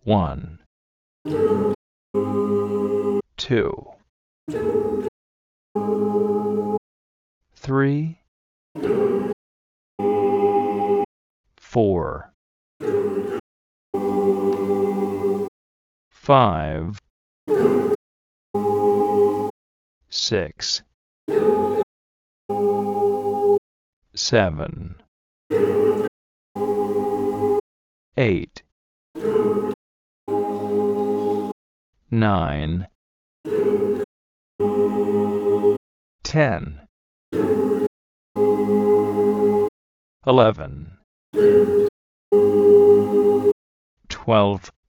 1, 2, 3, 4, 5, 6, 7, 8, 9, 10, 11, 12,